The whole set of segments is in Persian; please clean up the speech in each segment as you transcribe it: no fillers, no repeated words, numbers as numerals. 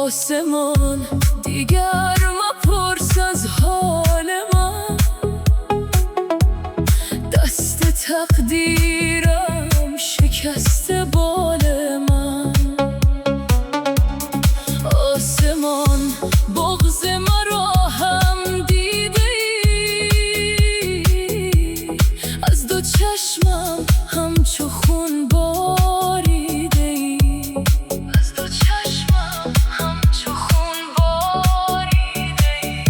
آسمان دیگر مپرس از حال من، دست تقدیرم شکسته بال من. آسمان بغض مرا هم دیده ای، از دو چشمم همچو خون باریده ای، از دو چشمم همچو خون باریده ای.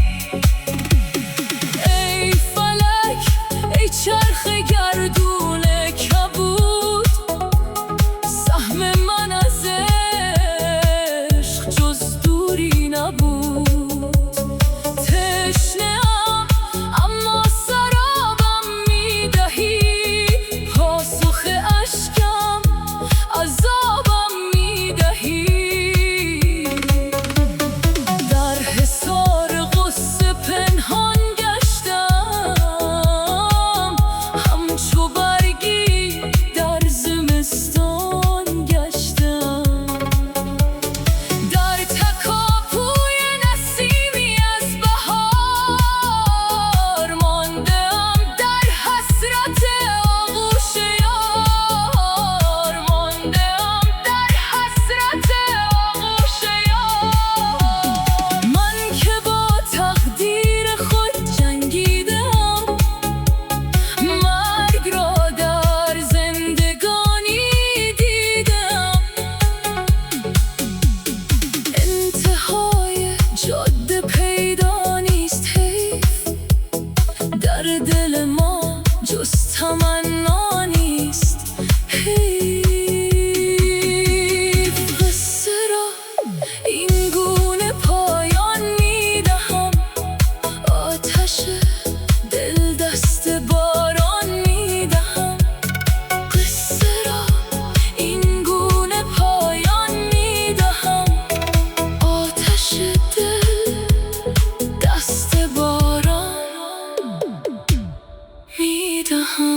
ای فلک ای چرخ گردون کبود، سهم من از عشق جز دوری نبود. تشنه‌ام اما سرابم میدهی، پاسخ اشکم عذابم میدهی. در حصار غصه پنهان گشتم، همچو برگی در زمستان گشتم. در تکاپوی نسیمی از بهار مانده‌ام، در حسرت آغوش یار مانده‌ام، در حسرت آغوش یار. من که با تقدیر خود جنگیدم، مرگ را در زندگانی دیدم. انتهای جاده پیدا نیست، حیف در دل ما جز تمنا نیست، حیف. قصه را این گونه پایان میدهم، آتش دل دست باران میدهم. قصه را این گونه پایان میدهم، آتش دل دست باران میدهم.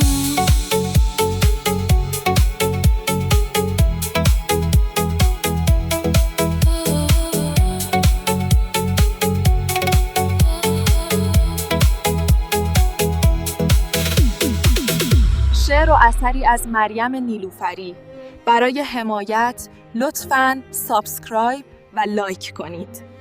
شعر و اثری از مریم نیلوفری. برای حمایت لطفاً سابسکرایب و لایک کنید.